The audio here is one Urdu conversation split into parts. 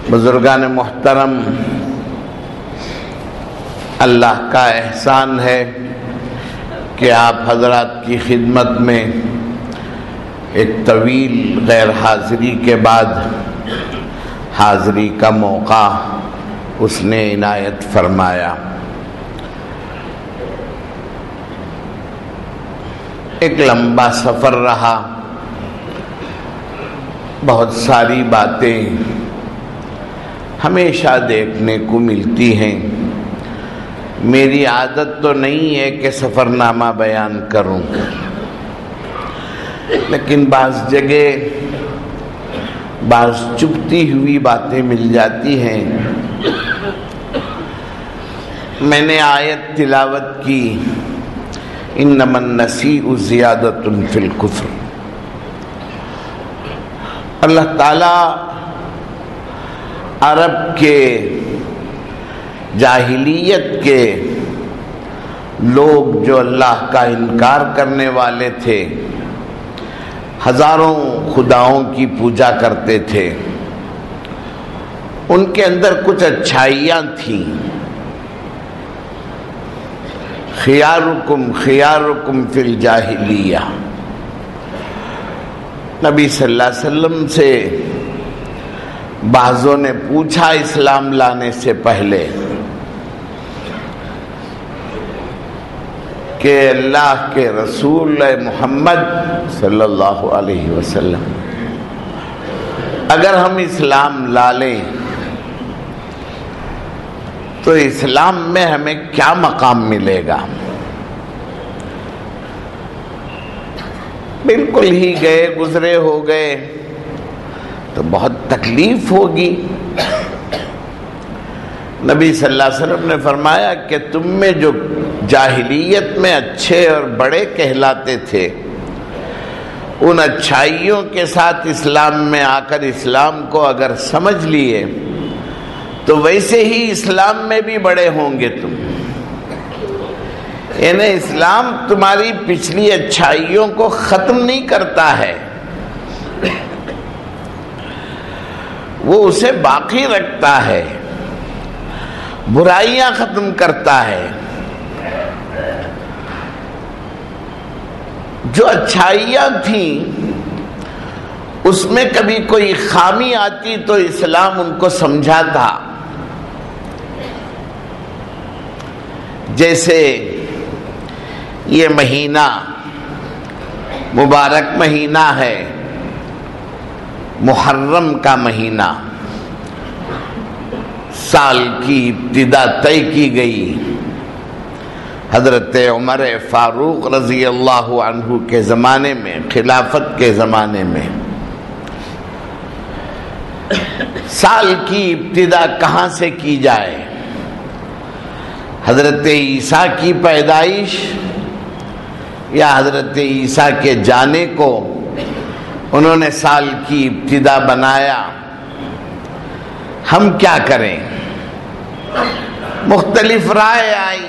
بزرگان محترم، اللہ کا احسان ہے کہ آپ حضرات کی خدمت میں ایک طویل غیر حاضری کے بعد حاضری کا موقع اس نے عنایت فرمایا۔ ایک لمبا سفر رہا، بہت ساری باتیں ہمیشہ دیکھنے کو ملتی ہیں۔ میری عادت تو نہیں ہے کہ سفر نامہ بیان کروں، لیکن بعض جگہ بعض چبھتی ہوئی باتیں مل جاتی ہیں۔ میں نے آیت تلاوت کی، انما النسیء زیادۃ فی الکفر۔ اللہ تعالی عرب کے جاہلیت کے لوگ جو اللہ کا انکار کرنے والے تھے، ہزاروں خداؤں کی پوجا کرتے تھے، ان کے اندر کچھ اچھائیاں تھیں۔ خیارکم خیارکم فی الجاہلیہ، نبی صلی اللہ علیہ وسلم سے بعضوں نے پوچھا اسلام لانے سے پہلے کہ اللہ کے رسول محمد صلی اللہ علیہ وسلم، اگر ہم اسلام لا لیں تو اسلام میں ہمیں کیا مقام ملے گا؟ بالکل ہی گئے گزرے ہو گئے تو بہت تکلیف ہوگی۔ نبی صلی اللہ علیہ وسلم نے فرمایا کہ تم میں جو جاہلیت میں اچھے اور بڑے کہلاتے تھے، ان اچھائیوں کے ساتھ اسلام میں آ کر اسلام کو اگر سمجھ لیے تو ویسے ہی اسلام میں بھی بڑے ہوں گے تم۔ یعنی اسلام تمہاری پچھلی اچھائیوں کو ختم نہیں کرتا ہے، وہ اسے باقی رکھتا ہے، برائیاں ختم کرتا ہے۔ جو اچھائیاں تھیں اس میں کبھی کوئی خامی آتی تو اسلام ان کو سمجھاتا۔ جیسے یہ مہینہ مبارک مہینہ ہے، محرم کا مہینہ، سال کی ابتدا طے کی گئی حضرت عمر فاروق رضی اللہ عنہ کے زمانے میں، خلافت کے زمانے میں۔ سال کی ابتدا کہاں سے کی جائے؟ حضرت عیسیٰ کی پیدائش یا حضرت عیسیٰ کے جانے کو انہوں نے سال کی ابتدا بنایا؟ ہم کیا کریں؟ مختلف رائے آئی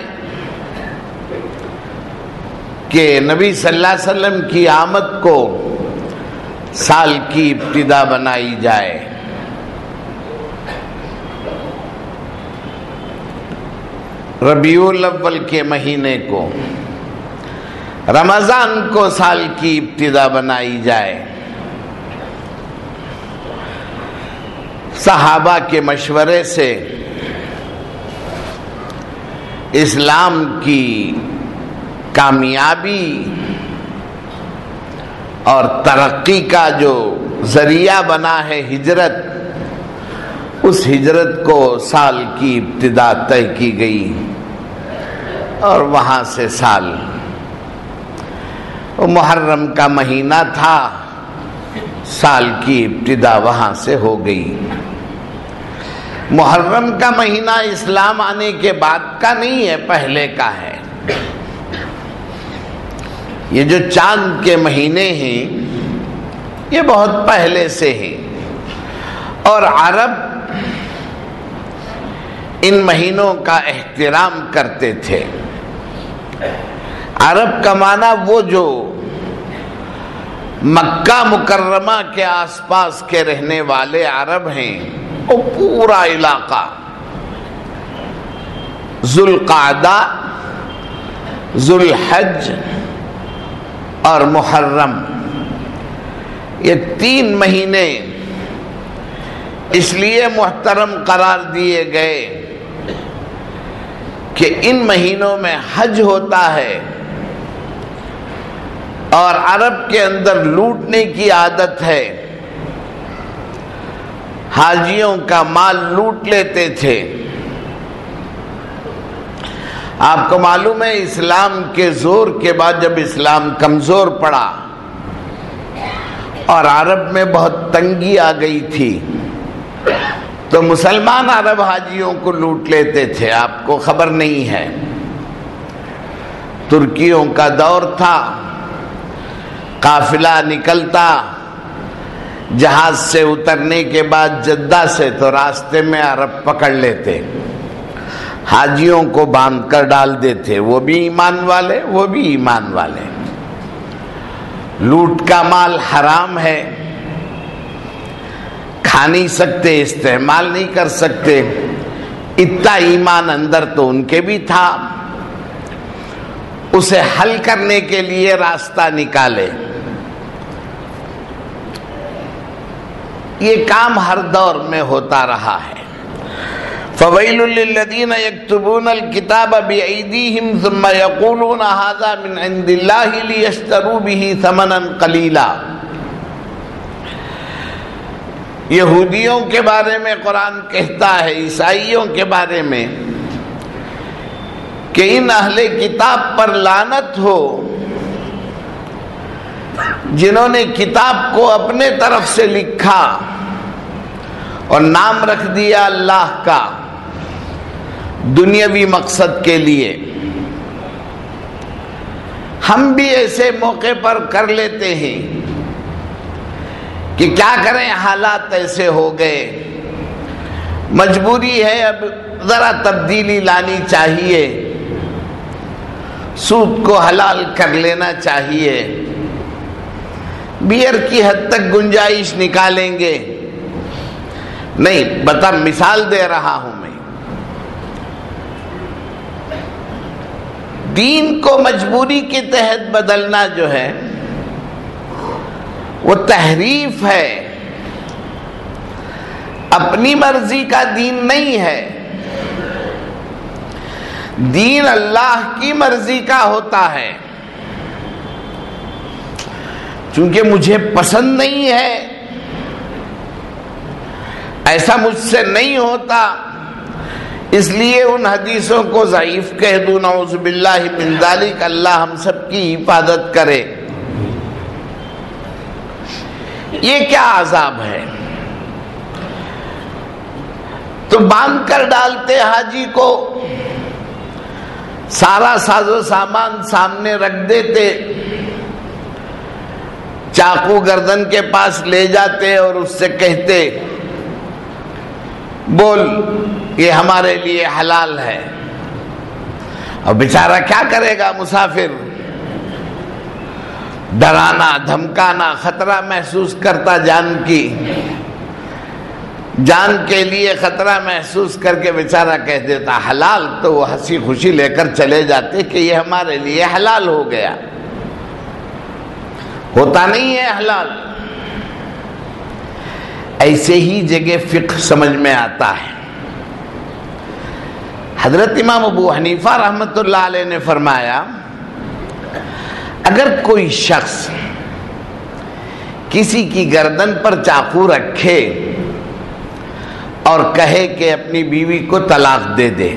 کہ نبی صلی اللہ علیہ وسلم کی آمد کو سال کی ابتدا بنائی جائے۔ ربیع الاول کے مہینے کو، رمضان کو سال کی ابتدا بنائی جائے۔ صحابہ کے مشورے سے اسلام کی کامیابی اور ترقی کا جو ذریعہ بنا ہے ہجرت، اس ہجرت کو سال کی ابتدا طے کی گئی، اور وہاں سے سال محرم کا مہینہ تھا، سال کی ابتدا وہاں سے ہو گئی۔ محرم کا مہینہ اسلام آنے کے بعد کا نہیں ہے، پہلے کا ہے۔ یہ جو چاند کے مہینے ہیں یہ بہت پہلے سے ہیں، اور عرب ان مہینوں کا احترام کرتے تھے۔ عرب کا معنی وہ جو مکہ مکرمہ کے آس پاس کے رہنے والے عرب ہیں، وہ پورا علاقہ ذوالقعدہ، ذوالحج اور محرم، یہ 3 مہینے اس لیے محترم قرار دیے گئے کہ ان مہینوں میں حج ہوتا ہے اور عرب کے اندر لوٹنے کی عادت ہے، حاجیوں کا مال لوٹ لیتے تھے۔ آپ کو معلوم ہے اسلام کے زور کے بعد جب اسلام کمزور پڑا اور عرب میں بہت تنگی آ گئی تھی تو مسلمان عرب حاجیوں کو لوٹ لیتے تھے۔ آپ کو خبر نہیں ہے، ترکیوں کا دور تھا، قافلہ نکلتا جہاز سے اترنے کے بعد جدہ سے تو راستے میں عرب پکڑ لیتے، حاجیوں کو باندھ کر ڈال دیتے، وہ بھی ایمان والے وہ بھی ایمان والے۔ لوٹ کا مال حرام ہے، کھا نہیں سکتے، استعمال نہیں کر سکتے، اتنا ایمان اندر تو ان کے بھی تھا۔ اسے حل کرنے کے لیے راستہ نکالے۔ یہ کام ہر دور میں ہوتا رہا ہے۔ فَوَيْلٌ لِّلَّذِينَ يَكْتُبُونَ الْكِتَابَ بِأَيْدِيهِمْ ثُمَّ يَقُولُونَ هَذَا مِنْ عِندِ اللَّهِ لِيَشْتَرُوا بِهِ ثَمَنًا قَلِيلًا۔ یہودیوں کے بارے میں قرآن کہتا ہے، عیسائیوں کے بارے میں، کہ ان اہل کتاب پر لعنت ہو جنہوں نے کتاب کو اپنے طرف سے لکھا اور نام رکھ دیا اللہ کا دنیاوی مقصد کے لیے۔ ہم بھی ایسے موقع پر کر لیتے ہیں کہ کیا کریں، حالات ایسے ہو گئے، مجبوری ہے، اب ذرا تبدیلی لانی چاہیے، سود کو حلال کر لینا چاہیے، بیئر کی حد تک گنجائش نکالیں گے۔ نہیں، بتا مثال دے رہا ہوں میں، دین کو مجبوری کے تحت بدلنا جو ہے وہ تحریف ہے، اپنی مرضی کا دین نہیں ہے۔ دین اللہ کی مرضی کا ہوتا ہے، چونکہ مجھے پسند نہیں ہے، ایسا مجھ سے نہیں ہوتا، اس لیے ان حدیثوں کو ضعیف کہہ دوں، نعوذ باللہ من ذالک، اللہ ہم سب کی حفاظت کرے۔ یہ کیا عذاب ہے؟ تو باندھ کر ڈالتے حاجی کو، سارا ساز و سامان سامنے رکھ دیتے، چاقو گردن کے پاس لے جاتے اور اس سے کہتے بول یہ ہمارے لیے حلال ہے۔ اور بیچارہ کیا کرے گا مسافر؟ ڈرانا دھمکانا، خطرہ محسوس کرتا، جان کے لیے خطرہ محسوس کر کے بیچارہ کہہ دیتا حلال، تو وہ ہنسی خوشی لے کر چلے جاتے کہ یہ ہمارے لیے حلال ہو گیا۔ ہوتا نہیں ہے حلال۔ ایسے ہی جگہ فقہ سمجھ میں آتا ہے۔ حضرت امام ابو حنیفہ رحمۃ اللہ علیہ نے فرمایا، اگر کوئی شخص کسی کی گردن پر چاقو رکھے اور کہے کہ اپنی بیوی کو طلاق دے دے،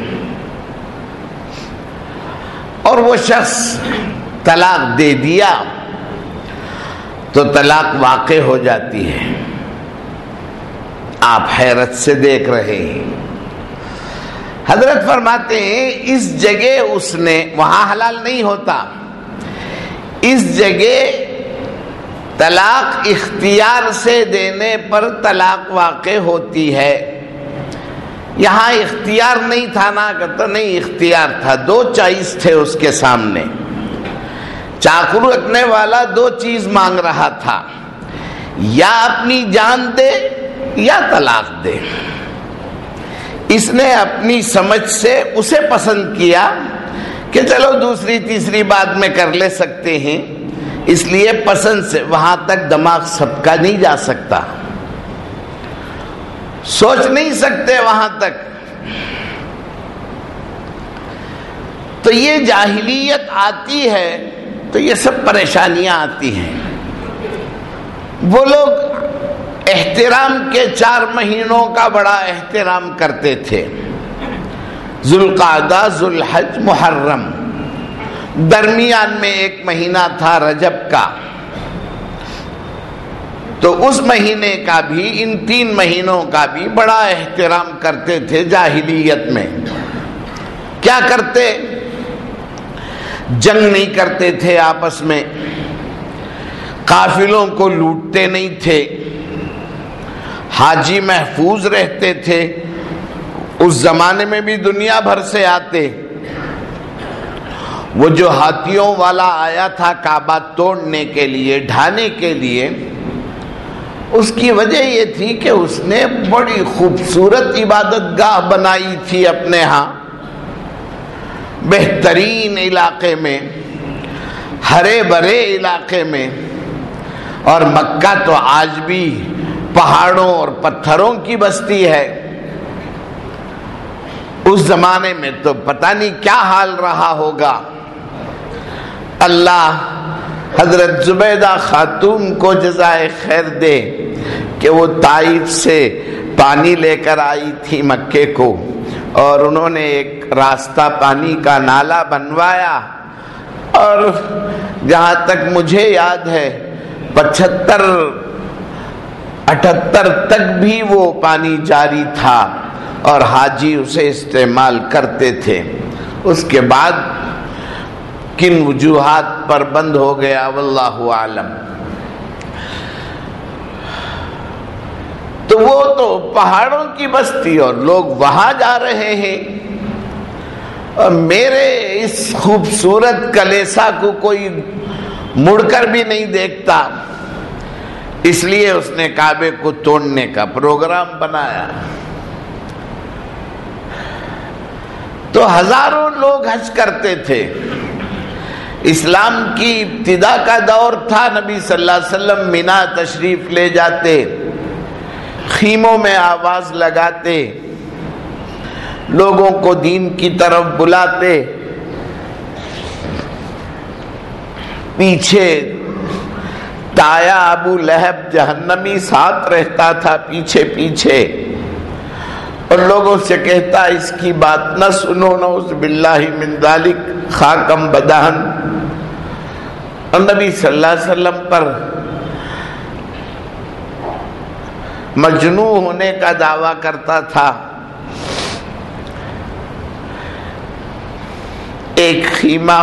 اور وہ شخص طلاق دے دیا تو طلاق واقع ہو جاتی ہے۔ آپ حیرت سے دیکھ رہے ہیں۔ حضرت فرماتے ہیں اس جگہ اس نے، وہاں حلال نہیں ہوتا، اس جگہ طلاق اختیار سے دینے پر طلاق واقع ہوتی ہے۔ یہاں اختیار نہیں تھا نا، کہتا نہیں اختیار تھا، دو چوائس تھے اس کے سامنے، چاقو رکھنے والا دو چیز مانگ رہا تھا، یا اپنی جان دے یا طلاق دے۔ اس نے اپنی سمجھ سے اسے پسند کیا کہ چلو دوسری تیسری بعد میں کر لے سکتے ہیں، اس لیے پسند سے وہاں تک دماغ سب کا نہیں جا سکتا، سوچ نہیں سکتے وہاں تک. تو یہ جاہلیت آتی ہے تو یہ سب پریشانیاں آتی ہیں. وہ لوگ احترام کے 4 مہینوں کا بڑا احترام کرتے تھے، ذوالقعدہ، ذوالحج، محرم، درمیان میں ایک مہینہ تھا رجب کا. تو اس مہینے کا بھی، ان 3 مہینوں کا بھی بڑا احترام کرتے تھے جاہلیت میں. کیا کرتے؟ جنگ نہیں کرتے تھے آپس میں، قافلوں کو لوٹتے نہیں تھے، حاجی محفوظ رہتے تھے. اس زمانے میں بھی دنیا بھر سے آتے. وہ جو ہاتھیوں والا آیا تھا کعبہ توڑنے کے لیے، ڈھانے کے لیے، اس کی وجہ یہ تھی کہ اس نے بڑی خوبصورت عبادت گاہ بنائی تھی اپنے ہاں، بہترین علاقے میں، ہرے بھرے علاقے میں. اور مکہ تو آج بھی پہاڑوں اور پتھروں کی بستی ہے. اس زمانے میں تو پتہ نہیں کیا حال رہا ہوگا. اللہ حضرت زبیدہ خاتون کو جزائے خیر دے کہ وہ طائف سے پانی لے کر آئی تھی مکے کو، اور انہوں نے ایک راستہ پانی کا نالا بنوایا، اور جہاں تک مجھے یاد ہے 75-78 تک بھی وہ پانی جاری تھا اور حاجی اسے استعمال کرتے تھے. اس کے بعد کن وجوہات پر بند ہو گیا واللہ عالم. تو وہ تو پہاڑوں کی بستی اور لوگ وہاں جا رہے ہیں، اور میرے اس خوبصورت کلیسا کو کوئی مڑ کر بھی نہیں دیکھتا. اس لیے اس نے کعبے کو توڑنے کا پروگرام بنایا. تو ہزاروں لوگ حج کرتے تھے. اسلام کی ابتدا کا دور تھا، نبی صلی اللہ علیہ وسلم مینا تشریف لے جاتے، خیموں میں آواز لگاتے، لوگوں کو دین کی طرف بلاتے. پیچھے تایا ابو لہب جہنمی ساتھ رہتا تھا پیچھے پیچھے، اور لوگوں سے کہتا اس کی بات نہ سنو، نعوذ باللہ من ذالک، خاکم بدہن. اور نبی صلی اللہ علیہ وسلم پر مجنون ہونے کا دعویٰ کرتا تھا. ایک خیمہ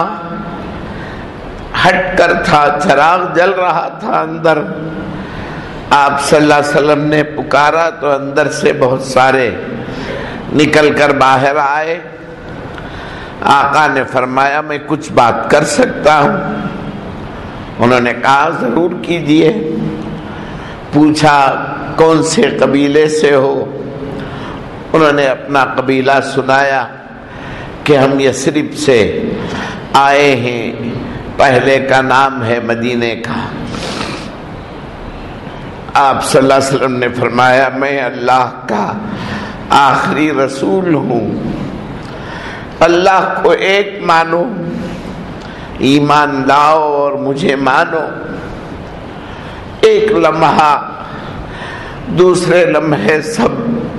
ہٹ کر تھا، چراغ جل رہا تھا اندر. آپ صلی اللہ علیہ وسلم نے پکارا تو اندر سے بہت سارے نکل کر باہر آئے. آقا نے فرمایا میں کچھ بات کر سکتا ہوں؟ انہوں نے کہا ضرور کیجئے. پوچھا کون سے قبیلے سے ہو؟ انہوں نے اپنا قبیلہ سنایا کہ ہم یثرب سے آئے ہیں، پہلے کا نام ہے مدینے کا. آپ صلی اللہ علیہ وسلم نے فرمایا میں اللہ کا آخری رسول ہوں، اللہ کو ایک مانو، ایمان لاؤ اور مجھے مانو. ایک لمحہ، دوسرے لمحے سب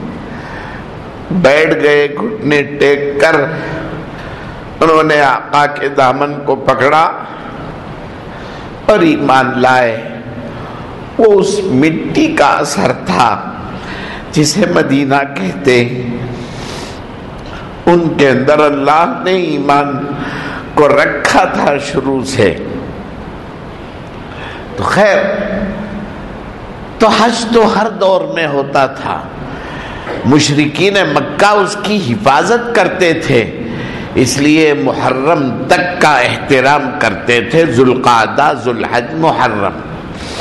بیٹھ گئے گھٹنے ٹیک کر. انہوں نے آقا کے دامن کو پکڑا اور ایمان لائے. وہ اس مٹی کا اثر تھا جسے مدینہ کہتے. ان کے اندر اللہ نے ایمان کو رکھا تھا شروع سے. تو خیر، تو حج تو ہر دور میں ہوتا تھا. مشرکین مکہ اس کی حفاظت کرتے تھے، اس لیے محرم تک کا احترام کرتے تھے، ذوالقعدہ، ذوالحج، محرم.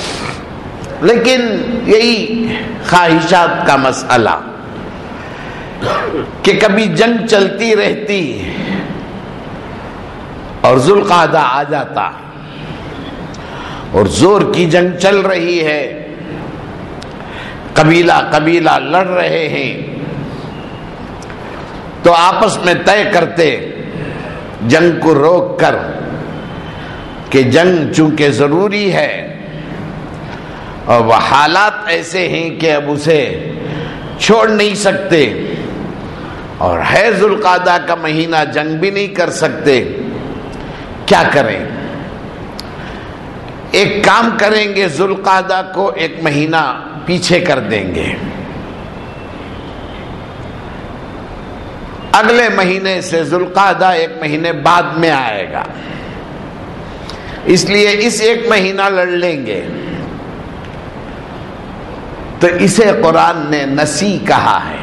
لیکن یہی خواہشات کا مسئلہ کہ کبھی جنگ چلتی رہتی اور ذوالقعدہ آ جاتا اور زور کی جنگ چل رہی ہے، قبیلہ قبیلہ لڑ رہے ہیں، تو آپس میں طے کرتے جنگ کو روک کر کہ جنگ چونکہ ضروری ہے اور وہ حالات ایسے ہیں کہ اب اسے چھوڑ نہیں سکتے، اور ہے ذوالقعدہ کا مہینہ، جنگ بھی نہیں کر سکتے، کیا کریں؟ ایک کام کریں گے، ذوالقعدہ کو ایک مہینہ پیچھے کر دیں گے، اگلے مہینے سے ذوالقعدہ ایک مہینے بعد میں آئے گا، اس لیے اس ایک مہینہ لڑ لیں گے۔ تو اسے قرآن نے نسی کہا ہے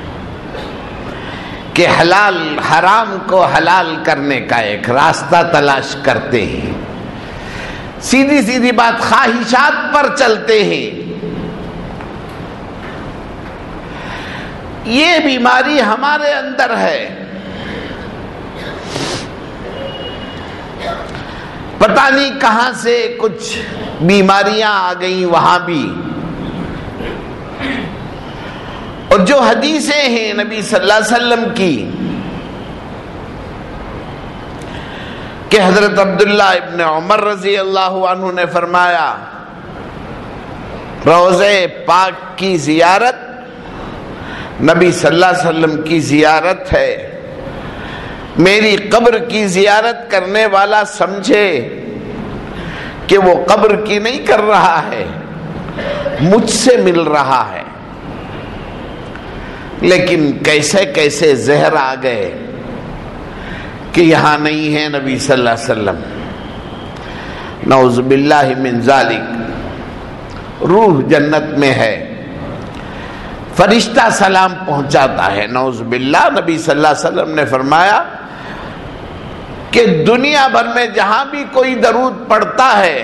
کہ حلال حرام کو حلال کرنے کا ایک راستہ تلاش کرتے ہیں، سیدھی سیدھی بات، خواہشات پر چلتے ہیں۔ یہ بیماری ہمارے اندر ہے، پتہ نہیں کہاں سے کچھ بیماریاں آ گئیں وہاں بھی، اور جو حدیثیں ہیں نبی صلی اللہ علیہ وسلم کی کہ حضرت عبداللہ ابن عمر رضی اللہ عنہ نے فرمایا، روضہ پاک کی زیارت نبی صلی اللہ علیہ وسلم کی زیارت ہے، میری قبر کی زیارت کرنے والا سمجھے کہ وہ قبر کی نہیں کر رہا ہے، مجھ سے مل رہا ہے۔ لیکن کیسے کیسے زہر آ گئے کہ یہاں نہیں ہے نبی صلی اللہ علیہ وسلم، نعوذ باللہ من ذالک، روح جنت میں ہے، فرشتہ سلام پہنچاتا ہے، نعوذ باللہ۔ نبی صلی اللہ علیہ وسلم نے فرمایا کہ دنیا بھر میں جہاں بھی کوئی درود پڑھتا ہے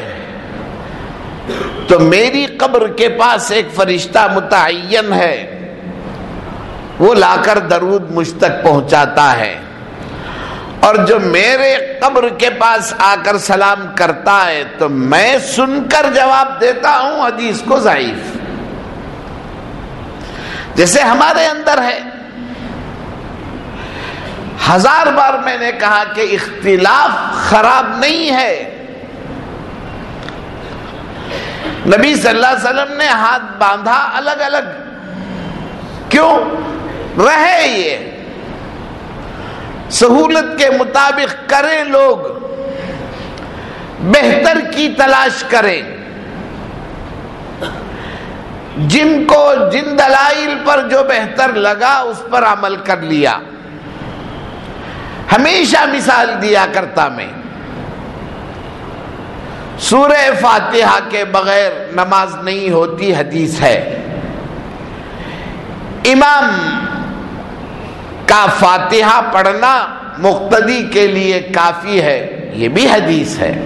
تو میری قبر کے پاس ایک فرشتہ متعین ہے، وہ لا کر درود مجھ تک پہنچاتا ہے، اور جو میرے قبر کے پاس آ کر سلام کرتا ہے تو میں سن کر جواب دیتا ہوں، حدیث کو ضعیف۔ جیسے ہمارے اندر ہے، ہزار بار میں نے کہا کہ اختلاف خراب نہیں ہے، نبی صلی اللہ علیہ وسلم نے ہاتھ باندھا الگ الگ، کیوں؟ رہے یہ سہولت کے مطابق کریں، لوگ بہتر کی تلاش کریں، جن کو جن دلائل پر جو بہتر لگا اس پر عمل کر لیا۔ ہمیشہ مثال دیا کرتا میں، سورہ فاتحہ کے بغیر نماز نہیں ہوتی، حدیث ہے۔ امام کا فاتحہ پڑھنا مقتدی کے لیے کافی ہے، یہ بھی حدیث ہے۔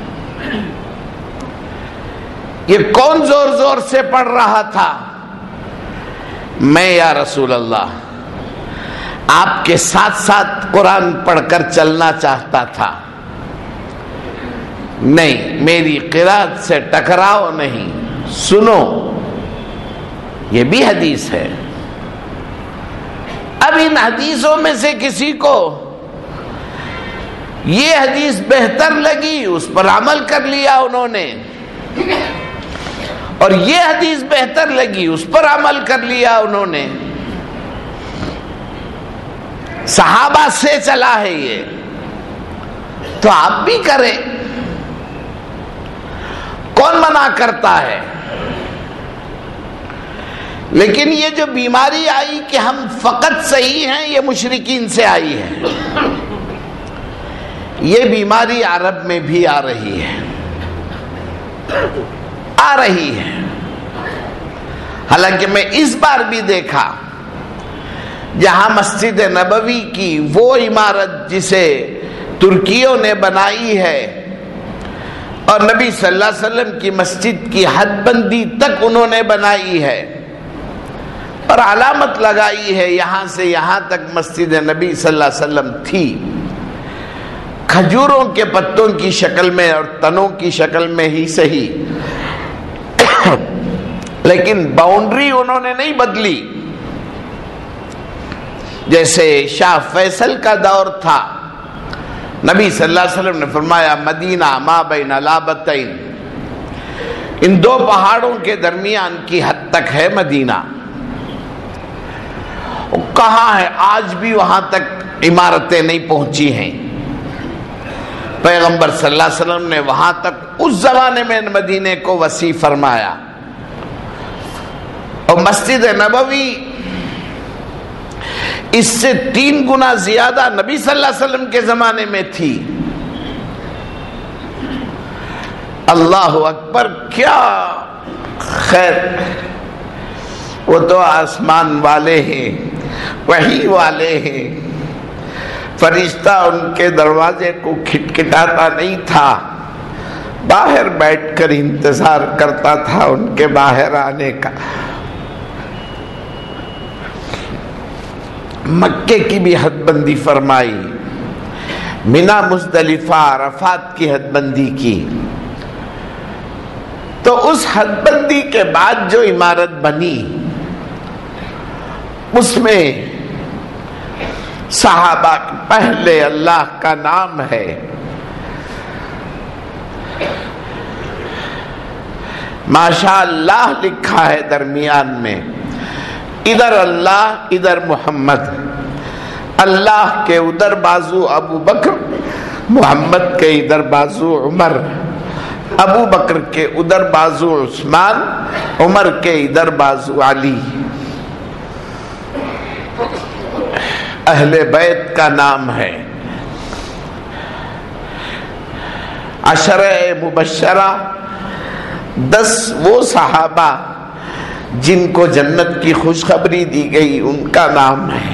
یہ کون زور زور سے پڑھ رہا تھا؟ میں یا رسول اللہ، آپ کے ساتھ ساتھ قرآن پڑھ کر چلنا چاہتا تھا، نہیں، میری قرات سے ٹکراؤ نہیں، سنو، یہ بھی حدیث ہے۔ اب ان حدیثوں میں سے کسی کو یہ حدیث بہتر لگی، اس پر عمل کر لیا انہوں نے، اور یہ حدیث بہتر لگی، اس پر عمل کر لیا انہوں نے۔ صحابہ سے چلا ہے یہ، تو آپ بھی کریں، کون منع کرتا ہے؟ لیکن یہ جو بیماری آئی کہ ہم فقط صحیح ہیں، یہ مشرکین سے آئی ہے۔ یہ بیماری عرب میں بھی آ رہی ہے، آ رہی ہے۔ حالانکہ میں اس بار بھی دیکھا، جہاں مسجد نبوی کی وہ عمارت جسے ترکیوں نے بنائی ہے اور نبی صلی اللہ علیہ وسلم کی مسجد کی حد بندی تک انہوں نے بنائی ہے، اور علامت لگائی ہے یہاں سے یہاں تک مسجد نبی صلی اللہ علیہ وسلم تھی، کھجوروں کے پتوں کی شکل میں اور تنوں کی شکل میں ہی صحیح، لیکن باؤنڈری انہوں نے نہیں بدلی۔ جیسے شاہ فیصل کا دور تھا، نبی صلی اللہ علیہ وسلم نے فرمایا مدینہ ما بین لابتین، ان دو پہاڑوں کے درمیان کی حد تک ہے مدینہ۔ کہاں ہے؟ آج بھی وہاں تک عمارتیں نہیں پہنچی ہیں۔ پیغمبر صلی اللہ علیہ وسلم نے وہاں تک اس زمانے میں مدینے کو وسیع فرمایا، اور مسجد نبوی اس سے 3 گنا زیادہ نبی صلی اللہ علیہ وسلم کے زمانے میں تھی۔ اللہ اکبر! کیا خیر، وہ تو آسمان والے ہیں، وحی والے ہیں، فرشتہ ان کے دروازے کو کھٹکھٹاتا نہیں تھا، باہر بیٹھ کر انتظار کرتا تھا ان کے باہر آنے کا۔ مکے کی بھی حد بندی فرمائی، منا مزدلفہ عرفات کی حد بندی کی، تو اس حد بندی کے بعد جو عمارت بنی اس میں صحابہ پہلے اللہ کا نام ہے، ماشاء اللہ لکھا ہے درمیان میں، ادھر اللہ ادھر محمد، اللہ کے ادھر بازو ابو بکر، محمد کے ادھر بازو عمر، ابو بکر کے ادھر بازو عثمان، عمر کے ادھر بازو علی۔ اہل بیت کا نام ہے۔ عشرہ مبشرہ 10 وہ صحابہ جن کو جنت کی خوشخبری دی گئی، ان کا نام ہے۔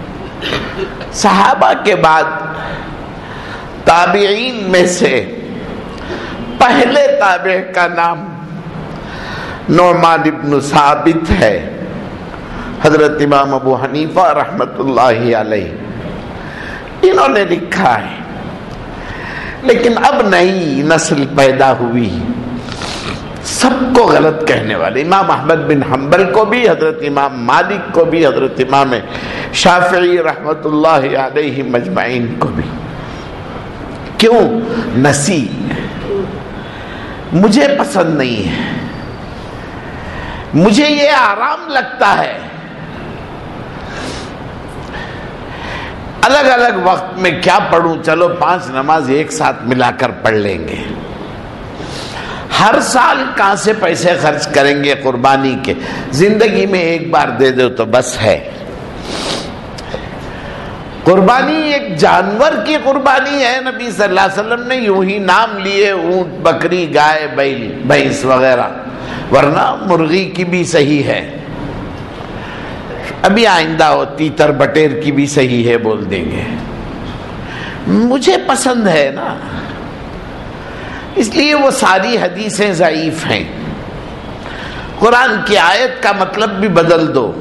صحابہ کے بعد تابعین میں سے پہلے تابع کا نام نعمان ابن ثابت ہے، حضرت امام ابو حنیفہ رحمت اللہ علیہ، انہوں نے لکھا ہے۔ لیکن اب نئی نسل پیدا ہوئی، سب کو غلط کہنے والے، امام احمد بن حنبل کو بھی، حضرت امام مالک کو بھی، حضرت امام شافعی رحمت اللہ علیہ مجمعین کو بھی۔ کیوں؟ نسی مجھے پسند نہیں ہے، مجھے یہ آرام لگتا ہے۔ الگ الگ وقت میں کیا پڑھوں، چلو 5 نماز ایک ساتھ ملا کر پڑھ لیں گے، ہر سال کہاں سے پیسے خرچ کریں گے قربانی کے، زندگی میں ایک بار دے دو تو بس ہے۔ قربانی ایک جانور کی قربانی ہے، نبی صلی اللہ علیہ وسلم نے یوں ہی نام لیے، اونٹ، بکری، گائے، بیل، بھینس وغیرہ، ورنہ مرغی کی بھی صحیح ہے، ابھی آئندہ ہو تیتر بٹیر کی بھی صحیح ہے بول دیں گے۔ مجھے پسند ہے نا، اس لیے وہ ساری حدیثیں ضعیف ہیں۔ قرآن کی آیت کا مطلب بھی بدل دو۔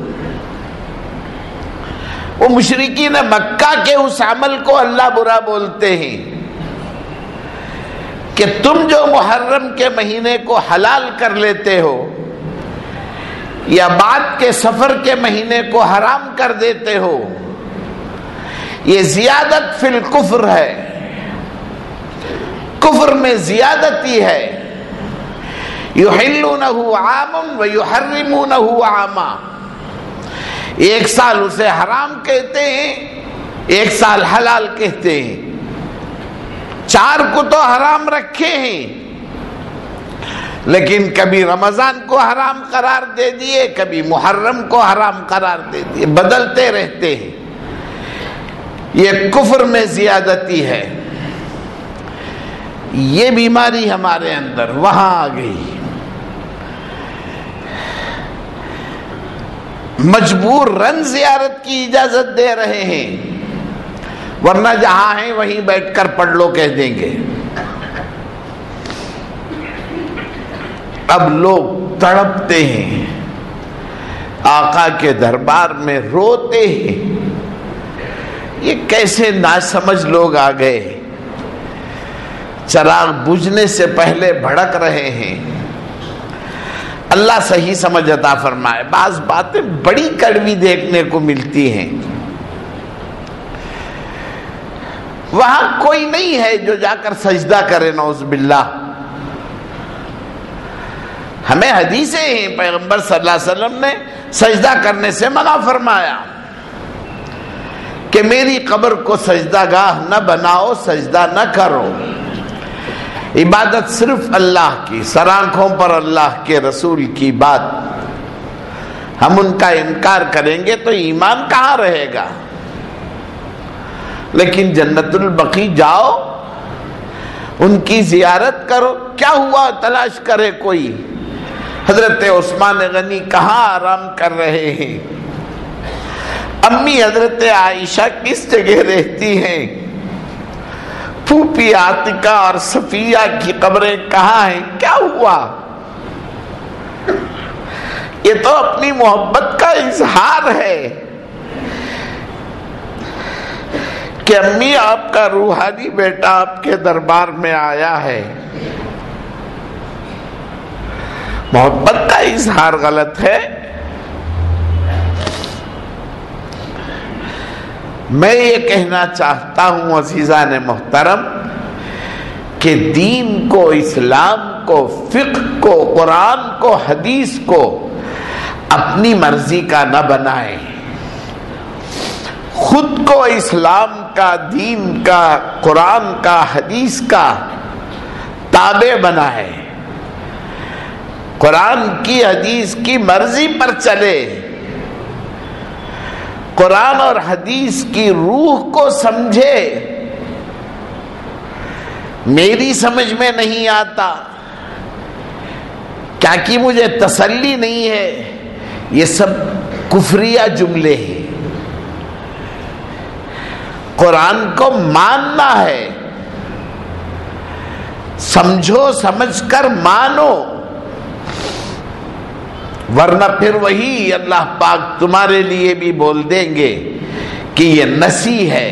وہ مشرکین مکہ کے اس عمل کو اللہ برا بولتے ہیں کہ تم جو محرم کے مہینے کو حلال کر لیتے ہو یا بعد کے سفر کے مہینے کو حرام کر دیتے ہو، یہ زیادت فی الکفر ہے، کفر میں زیادتی ہے۔ یحلونہ عاما ویحرمونہ عاما، ایک سال اسے حرام کہتے ہیں، ایک سال حلال کہتے ہیں، 4 کو تو حرام رکھے ہیں، لیکن کبھی رمضان کو حرام قرار دے دیے، کبھی محرم کو حرام قرار دے دیے، بدلتے رہتے ہیں۔ یہ کفر میں زیادتی ہے، یہ بیماری ہمارے اندر وہاں آ گئی۔ مجبور رن زیارت کی اجازت دے رہے ہیں، ورنہ جہاں ہیں وہیں بیٹھ کر پڑھ لو کہہ دیں گے۔ اب لوگ تڑپتے ہیں، آقا کے دربار میں روتے ہیں. یہ کیسے ناسمجھ لوگ آ گئے، چراغ بجھنے سے پہلے بھڑک رہے ہیں. اللہ صحیح سمجھ عطا فرمائے. بعض باتیں بڑی کڑوی دیکھنے کو ملتی ہیں. وہاں کوئی نہیں ہے جو جا کر سجدہ کرے، نعوذ باللہ. ہمیں حدیثیں ہیں، پیغمبر صلی اللہ علیہ وسلم نے سجدہ کرنے سے منع فرمایا کہ میری قبر کو سجدہ گاہ نہ بناؤ، سجدہ نہ کرو. عبادت صرف اللہ کی، سر آنکھوں پر اللہ کے رسول کی بات. ہم ان کا انکار کریں گے تو ایمان کہاں رہے گا؟ لیکن جنت البقیع جاؤ، ان کی زیارت کرو. کیا ہوا تلاش کرے کوئی؟ حضرت عثمان غنی کہاں آرام کر رہے ہیں؟ امی حضرت عائشہ کس جگہ رہتی ہیں؟ پھوپھی عاتقہ اور صفیہ کی قبریں کہاں ہیں؟ کیا ہوا؟ یہ تو اپنی محبت کا اظہار ہے کہ امی آپ کا روحانی بیٹا آپ کے دربار میں آیا ہے. محبت کا اظہار غلط ہے. میں یہ کہنا چاہتا ہوں عزیزان محترم کہ دین کو، اسلام کو، فقہ کو، قرآن کو، حدیث کو اپنی مرضی کا نہ بنائیں. خود کو اسلام کا، دین کا، قرآن کا، حدیث کا تابع بنائیں. قرآن کی، حدیث کی مرضی پر چلے. قرآن اور حدیث کی روح کو سمجھے. میری سمجھ میں نہیں آتا کیا کہ مجھے تسلی نہیں ہے، یہ سب کفریہ جملے ہیں. قرآن کو ماننا ہے، سمجھو، سمجھ کر مانو، ورنہ پھر وہی اللہ پاک تمہارے لیے بھی بول دیں گے کہ یہ نسی ہے.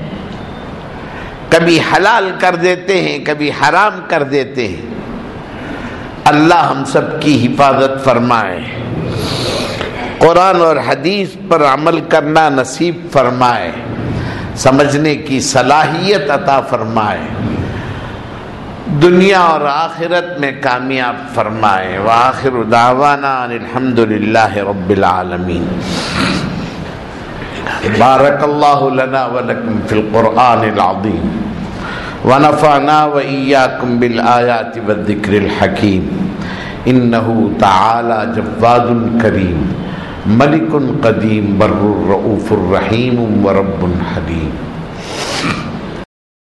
کبھی حلال کر دیتے ہیں، کبھی حرام کر دیتے ہیں. اللہ ہم سب کی حفاظت فرمائے، قرآن اور حدیث پر عمل کرنا نصیب فرمائے، سمجھنے کی صلاحیت عطا فرمائے، دنیا اور آخرت میں کامیاب فرمائے. وآخر دعوانا ان الحمد للہ رب العالمین. بارک اللہ لنا ولکم فی القرآن العظیم ونفعنا وإیاکم بالآیات والذکر الحکیم. انہ تعالی جواد کریم ملک قدیم بر الرؤوف الرحیم ورب حلیم.